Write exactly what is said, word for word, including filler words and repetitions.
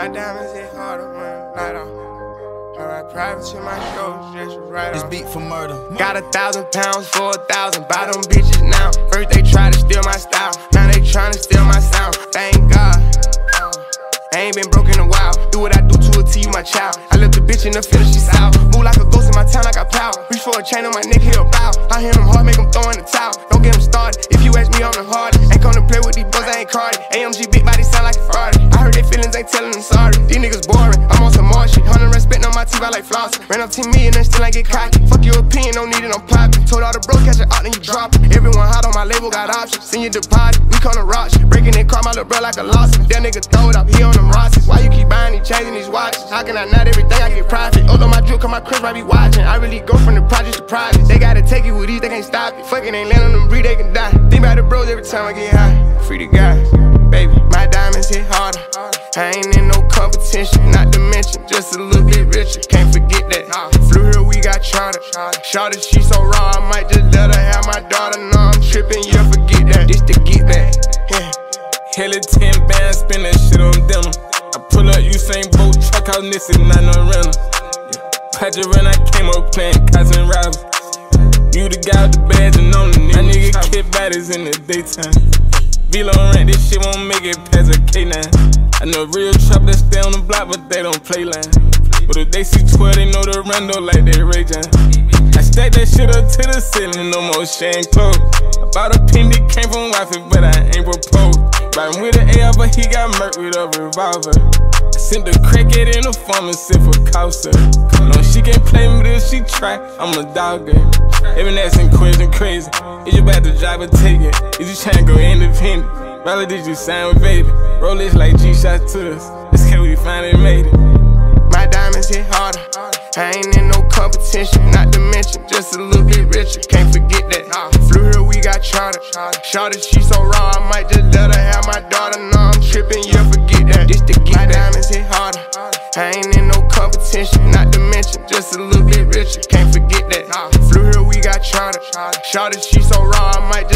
My diamonds hit harder when the light off. I ride private to my shows, just right This off. beat for murder. Got a thousand pounds for a thousand. Buy them bitches now. First they try to steal my style. Now they tryna steal my sound. Thank God. I ain't been broke in a while. Do what I do to a T, you my child. I left the bitch in the field, she south. Move like a ghost in my town, I got power. Reach for a chain on my neck, hit a bow. I hit them hard, make them throw in the towel. Don't get them started. If you ask me, I'm the hardest. Ain't come to play with these boys, I ain't carded. A M G big body sound like a Ferrari. I heard they feelings, ain't telling them sorry. These niggas boring, I'm on some more shit. Hundred respect on my teeth, I like floss. Ran up ten million and still ain't get cocky. Fuck your opinion, don't need it, I'm poppin'. Told all the bros, catch it out, then you drop it. Everyone hot on my label, got options. Send your deposit, we come to rock shit. Breaking that car, my little bro like a loss. That nigga throw it up, he on them Rosses. Why you keep buying these chains and these watches? How can I not everything I get profit? Although my drip, cause my crisp, I be watching. I really go from the project to private. They gotta take it with ease, they can't stop it. Fucking ain't land on them breed, they can die. Think about the bros every time I get high. Free the guys, baby. My diamonds hit harder. I ain't in no competition, not to mention just a little bit richer. Can't forget that. Flew here, we got charter. Shawty, she so raw, I might just let her have my daughter. No, I'm tripping, yeah, forget that. This to get back. Yeah. Hella ten bands, spin that shit on denim. I pull up Usain Bolt, truck out Nissan, not no rental. Patrick when I came up playing cousin Robbers. You the guy with the badge and on the nigga. My nigga kid baddies in the daytime. V-Lo rent, this shit won't make it past a K nine. I know real trap that stay on the block, but they don't play line. But if they see twelve, they know the rando like they Ray J. I stack that shit up to the ceiling, no more shame clothes. I bought a pin that came from wifey, but I ain't proposed. Riding with an A R, but he got murked with a revolver. I sent the crackhead in the pharmacy for Causa. No, she can't play me if she try, I'm a dogger. They been asking questions crazy. Is you about to drive or take it? Is you trying to go independent? Brother, did you sign with baby? Roll this like G-Shot to us. This kid, we finally made it. My diamonds hit harder. I ain't in no competition, not to mention just a little bit richer. Can't forget that. Flew here, we got charter. Shawty, she so raw, I might just let her have my daughter. No, I'm tripping, yeah, forget that. This to get my diamonds hit harder. I ain't in no competition, not to mention just a little bit richer. Can't forget that. Flew here, we got charter. Shawty, she so raw, I might just